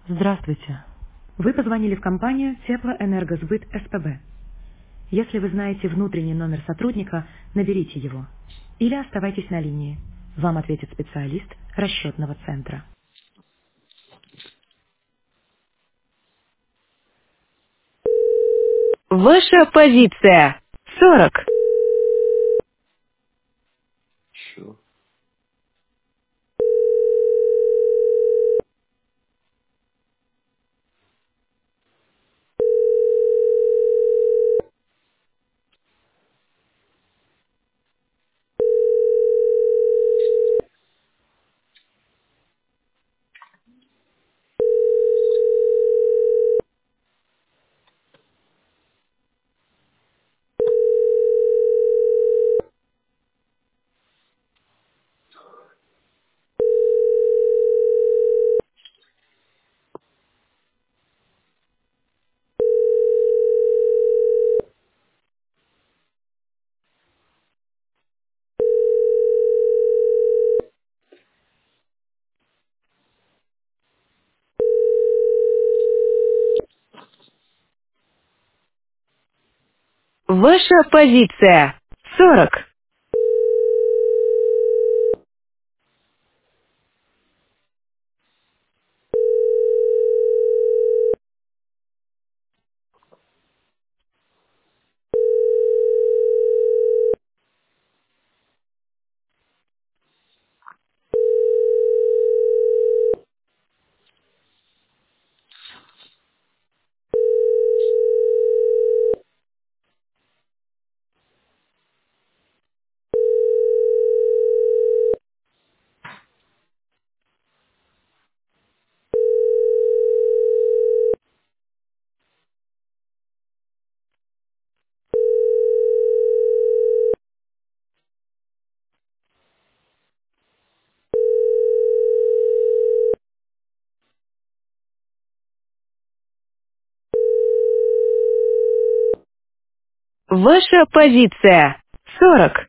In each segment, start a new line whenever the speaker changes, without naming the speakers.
Здравствуйте. Вы позвонили в компанию Теплоэнергосбыт СПБ. Если вы знаете внутренний номер сотрудника, наберите его. Или оставайтесь на линии. Вам ответит специалист расчетного центра. Ваша позиция. 40.
Sure.
Ваша позиция. 40. Ваша позиция. 40.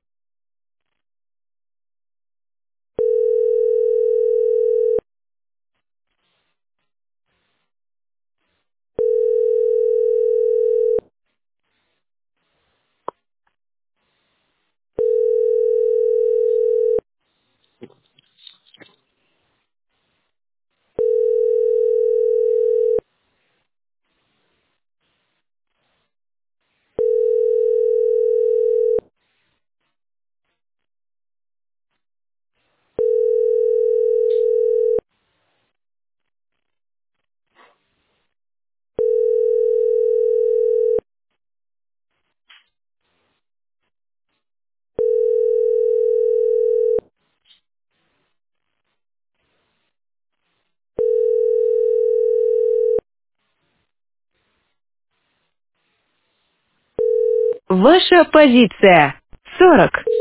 Ваша позиция. 40.